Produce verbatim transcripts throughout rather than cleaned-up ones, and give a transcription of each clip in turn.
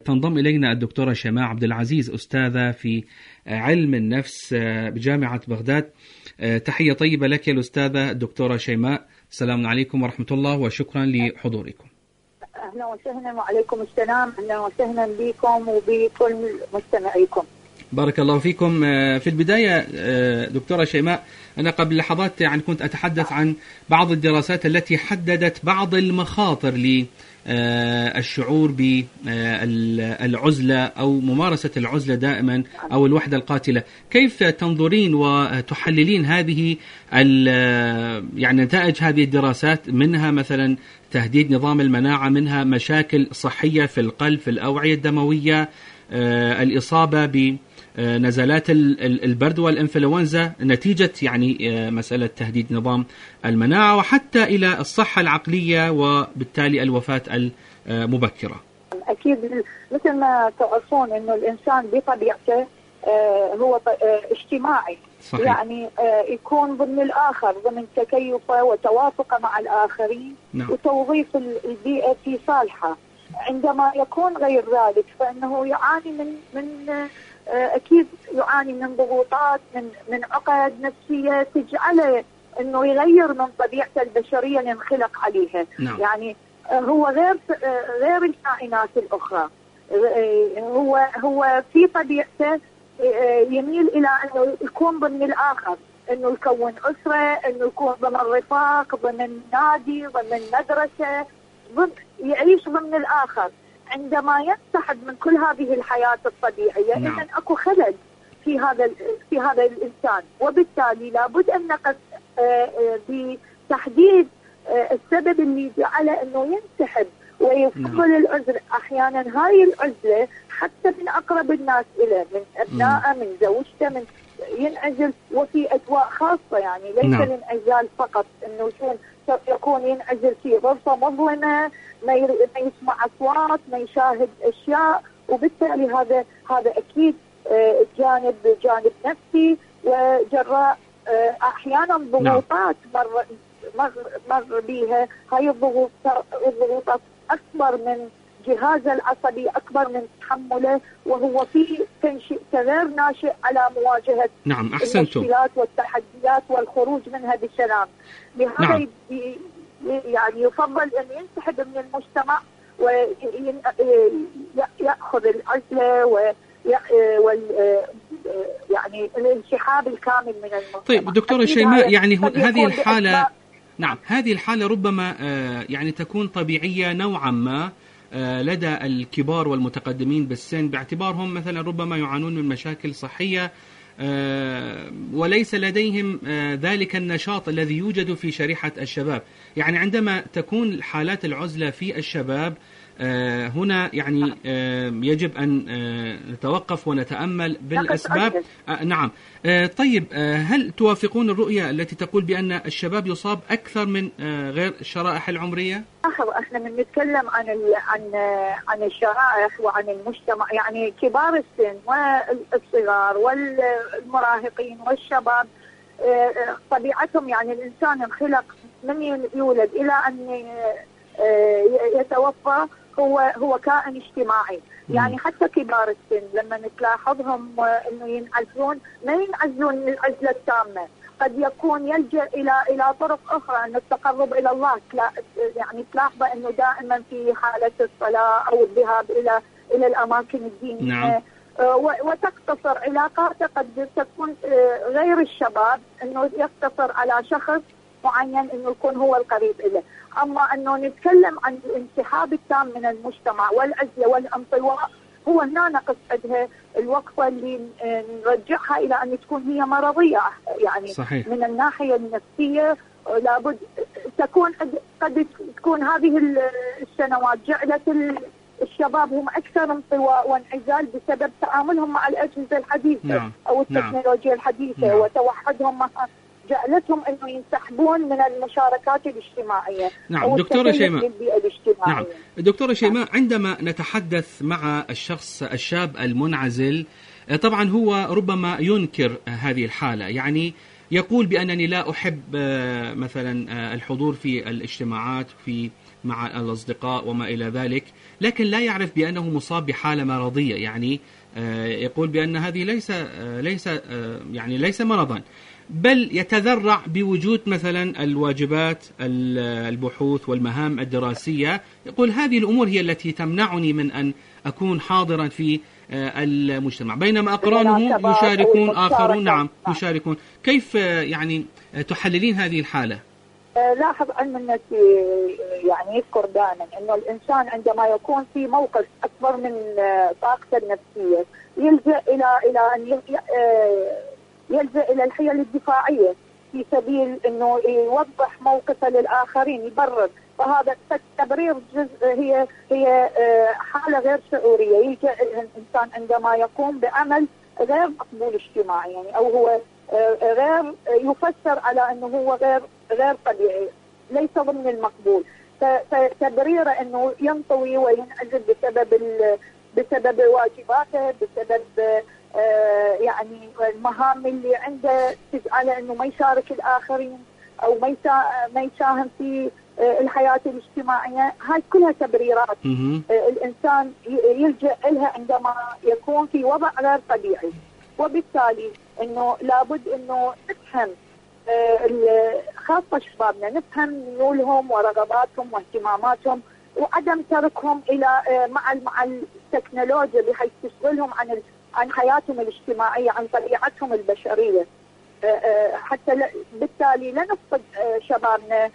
تنضم إلينا الدكتورة شيماء عبد العزيز، أستاذة في علم النفس بجامعة بغداد. تحية طيبة لك يا الأستاذة الدكتورة شيماء. السلام عليكم ورحمة الله وشكرا لحضوركم. أهلا وسهلا وعليكم السلام. أهلا وسهلا بكم وبكل مستمعيكم. بارك الله فيكم. في البداية دكتورة شيماء، أنا قبل لحظات يعني كنت أتحدث عن بعض الدراسات التي حددت بعض المخاطر للشعور بالعزلة أو ممارسة العزلة دائما أو الوحدة القاتلة. كيف تنظرين وتحللين هذه يعني نتائج هذه الدراسات؟ منها مثلا تهديد نظام المناعة، منها مشاكل صحية في القلب، في الأوعية الدموية، الإصابة ب نزلات البرد والإنفلونزا نتيجة يعني مسألة تهديد نظام المناعة، وحتى إلى الصحة العقلية وبالتالي الوفاة المبكرة. أكيد مثل ما تعرفون أنه الإنسان بطبيعته هو اجتماعي. صحيح. يعني يكون ضمن الآخر، ضمن تكيفه وتوافقه مع الآخرين. نعم. وتوظيف البيئة في صالحه. عندما يكون غير ذلك فإنه يعاني من من أكيد يعاني من ضغوطات، من من عقد نفسية تجعله إنه يغير من طبيعته البشرية اللي انخلق عليها. نعم. يعني هو غير غير الكائنات الأخرى. هو هو في طبيعته يميل إلى إنه يكون ضمن الآخر، إنه يكون أسرة، إنه يكون ضمن رفاق، ضمن نادي، ضمن مدرسة، ضمن يعيش ضمن الآخر. عندما ينسحب من كل هذه الحياة الطبيعية، نعم. إذن أكو خلل في هذا في هذا الإنسان، وبالتالي لابد أن نقف بتحديد السبب اللي جعله إنه ينسحب ويفضل العزلة. أحيانا هاي العزلة حتى من أقرب الناس إليه، من أبنائه، من زوجته، من ينعزل، وفي أجواء خاصة، يعني ليس نعم. الانعزال فقط إنه يكون يكون ينعزل في غرفة مظلمة، ما يسمع أصوات، ما يشاهد أشياء، وبالتالي هذا هذا أكيد جانب جانب نفسي، وجراء أحيانا ضغوطات مر مر مر بيها. هاي الضغوطات الضغوطات أكبر من جهازه العصبي، أكبر من تحمله، وهو في تنشئ غير ناشئ على مواجهة نعم أحسنتم المشكلات والتحديات والخروج منها بسلام. لهذا نعم. يعني يفضل أن ينسحب من المجتمع ويأخذ العزلة و يعني الانسحاب الكامل من المجتمع. طيب دكتورة شيماء، يعني هذه الحالة نعم هذه الحالة ربما يعني تكون طبيعية نوعا ما لدى الكبار والمتقدمين بالسن، باعتبارهم مثلا ربما يعانون من مشاكل صحية وليس لديهم ذلك النشاط الذي يوجد في شريحة الشباب. يعني عندما تكون حالات العزلة في الشباب هنا يعني يجب أن نتوقف ونتأمل بالأسباب. نعم. طيب هل توافقون الرؤية التي تقول بأن الشباب يصاب أكثر من غير الشرائح العمرية؟ احنا من نتكلم عن عن عن الشرائح وعن المجتمع، يعني كبار السن والصغار والمراهقين والشباب طبيعتهم، يعني الإنسان انخلق من يولد إلى أن يتوفى هو هو كائن اجتماعي. يعني حتى كبار السن لما نتلاحظهم انه ينعزلون، ما ينعزلون من العزله التامه، قد يكون يلجأ الى الى طرق اخرى ان التقرب الى الله. يعني تلاحظ انه دائما في حاله الصلاه او الذهاب الى الى الاماكن الدينيه. نعم. وتقتصر علاقاته قد تكون غير الشباب، انه يقتصر على شخص معين انه يكون هو القريب له. اما انه نتكلم عن الانسحاب التام من المجتمع والعزله والانطواء، هو هنا نقص عندها الوقفه اللي نرجعها الى ان تكون هي مرضيه. يعني صحيح. من الناحيه النفسيه لابد تكون قد تكون هذه السنوات جعلت الشباب هم اكثر انطواء وانعزال بسبب تعاملهم مع الاجهزه الحديثه. نعم. او التكنولوجيا. نعم. الحديثه. نعم. وتوحدهم مع جعلتهم انه ينسحبون من المشاركات الاجتماعيه. نعم دكتورة شيماء. نعم دكتورة شيماء، عندما نتحدث مع الشخص الشاب المنعزل، طبعا هو ربما ينكر هذه الحالة، يعني يقول بأنني لا أحب مثلا الحضور في الاجتماعات، في مع الأصدقاء وما إلى ذلك، لكن لا يعرف بأنه مصاب بحالة مرضية، يعني يقول بأن هذه ليس ليس يعني ليس مرضا، بل يتذرع بوجود مثلا الواجبات، البحوث والمهام الدراسية. يقول هذه الأمور هي التي تمنعني من أن أكون حاضرا في المجتمع، بينما أقرانه يشاركون آخرون. نعم يشاركون. كيف يعني تحللين هذه الحالة؟ لاحظ علم النفس يعني يذكر دائما أنه الإنسان عندما يكون في موقف أكبر من طاقته النفسية يلجأ إلى إلى أن يلجأ إلى الحيل الدفاعية في سبيل أنه يوضح موقفه للآخرين، يبرر. فهذا التبرير جزء هي هي حالة غير شعورية يلجأ الإنسان عندما يقوم بعمل غير مقبول اجتماعي، يعني أو هو غير يفسر على أنه هو غير غير طبيعي، ليس ضمن المقبول. فتبريره أنه ينطوي وينعزل بسبب بسبب واجباته، بسبب آه يعني المهام اللي عنده تجعله أنه ما يشارك الآخرين أو ما ما يساهم في آه الحياة الاجتماعية. هاي كلها تبريرات آه الإنسان يلجأ لها عندما يكون في وضع غير طبيعي. وبالتالي أنه لابد أنه نفهم خاصة شبابنا، نفهم ميولهم ورغباتهم واهتماماتهم، وعدم تركهم إلى مع مع التكنولوجيا بحيث تشغلهم عن عن حياتهم الاجتماعية، عن طبيعتهم البشرية. حتى بالتالي لا نفقد شبابنا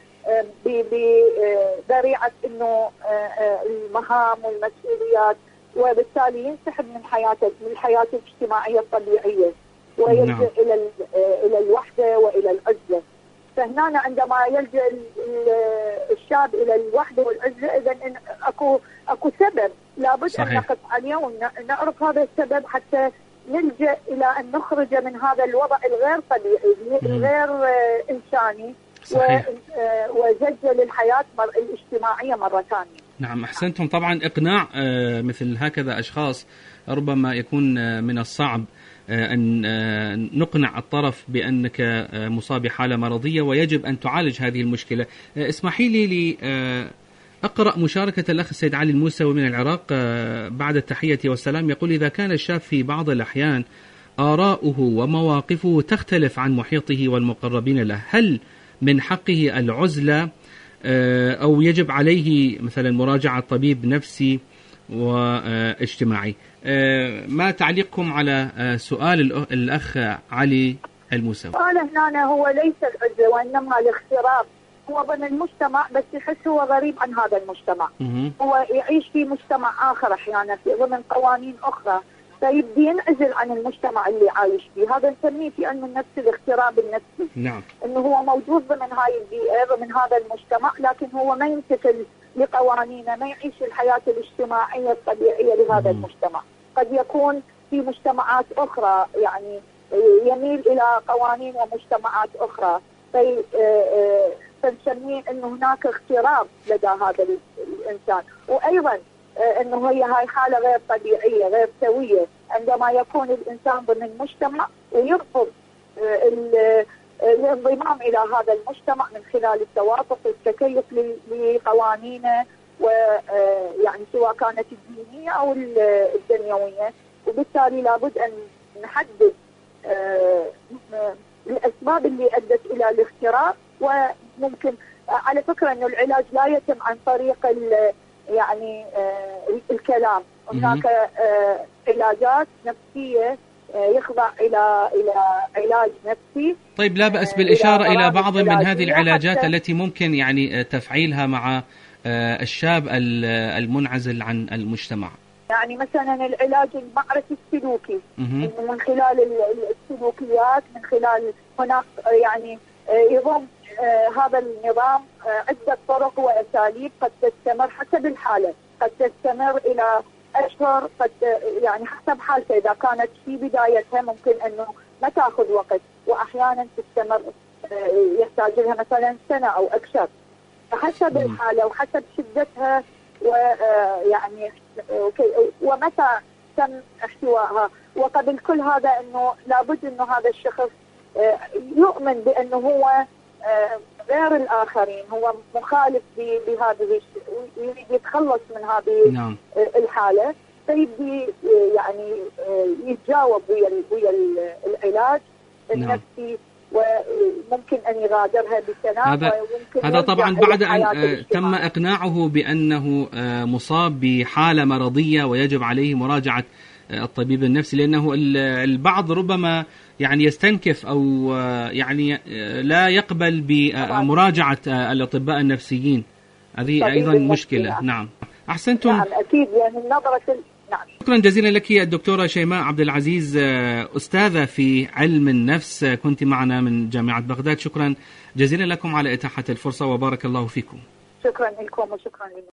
بذريعة إنه المهام والمسؤوليات، وبالتالي ينسحب من حياته من الحياة الاجتماعية الطبيعية ويلجأ نعم. إلى إلى الوحدة وإلى العزلة. فهنا عندما يلجأ الشاب إلى الوحدة والعزلة، إذا أكو أكو سبب لابد صحيح. أن نقف عليه ونعرف هذا السبب حتى نلجأ إلى أن نخرج من هذا الوضع الغير طبيعي الغير إنساني وزج للحياة الاجتماعية مرة ثانية. نعم أحسنتم. طبعا إقناع مثل هكذا أشخاص ربما يكون من الصعب أن نقنع الطرف بأنك مصاب بحالة مرضية ويجب أن تعالج هذه المشكلة. اسمحي لي لي أقرأ مشاركة الأخ السيد علي الموسوي من العراق بعد التحية والسلام. يقول: إذا كان الشاب في بعض الأحيان آراؤه ومواقفه تختلف عن محيطه والمقربين له، هل من حقه العزلة أو يجب عليه مثلا مراجعة طبيب نفسي واجتماعي؟ ما تعليقكم على سؤال الأخ علي الموسوي؟ قال هنا هو ليس العزلة وإنما الاغتراب. هو ضمن المجتمع بس يحس هو غريب عن هذا المجتمع. م- هو يعيش في مجتمع آخر أحيانا في ضمن قوانين أخرى، فيبدي ينعزل عن المجتمع اللي عايش فيه. هذا نسميه في علم النفس الاغتراب النفسي. نعم. إنه هو موجود ضمن هاي البيئة ضمن هذا المجتمع، لكن هو ما يمتثل لقوانينه، ما يعيش الحياة الاجتماعية الطبيعية لهذا م- المجتمع. قد يكون في مجتمعات أخرى يعني يميل إلى قوانين ومجتمعات أخرى، في فنسميه أنه هناك اغتراب لدى هذا الإنسان. وأيضا أنه هي هاي حالة غير طبيعية غير سوية عندما يكون الإنسان ضمن المجتمع ويرفض الانضمام إلى هذا المجتمع من خلال التوافق والتكيف لقوانينه، ويعني سواء كانت الدينية أو الدنيوية. وبالتالي لابد أن نحدد الأسباب اللي أدت إلى الاغتراب. وممكن على فكرة أنه العلاج لا يتم عن طريق يعني الكلام، هناك علاجات نفسية يخضع إلى إلى علاج نفسي. طيب لا بأس بالإشارة إلى, إلى بعض من هذه العلاجات التي ممكن يعني تفعيلها مع الشاب المنعزل عن المجتمع. يعني مثلا العلاج المعرفي السلوكي من خلال السلوكيات، من خلال هناك يعني يضم هذا النظام عدة طرق وأساليب قد تستمر حسب الحالة، قد تستمر إلى أشهر، قد يعني حسب حالته. إذا كانت في بدايتها ممكن أنه ما تأخذ وقت، وأحيانا تستمر يحتاج لها مثلا سنة أو أكثر، حسب الحالة وحسب شدتها ويعني ومتى تم احتوائها. وقبل كل هذا أنه لابد أنه هذا الشخص يؤمن بأنه هو غير الآخرين، هو مخالف بهذه ويريد يتخلص من هذه نعم. الحالة، فيبدي يعني يتجاوب ويا ويا العلاج النفسي، وممكن أن يغادرها بسنة. هذا هذا طبعا بعد أن تم إقناعه بأنه مصاب بحالة مرضية ويجب عليه مراجعة الطبيب النفسي، لأنه البعض ربما يعني يستنكف أو يعني لا يقبل بمراجعة الأطباء النفسيين. هذه أيضا مشكلة. نعم أحسنتم. نعم أكيد، يعني النظرة. نعم. شكرا جزيلا لك الدكتورة شيماء عبد العزيز، أستاذة في علم النفس، كنت معنا من جامعة بغداد. شكرا جزيلا لكم على إتاحة الفرصة وبارك الله فيكم. شكرا لكم وشكرا لكم.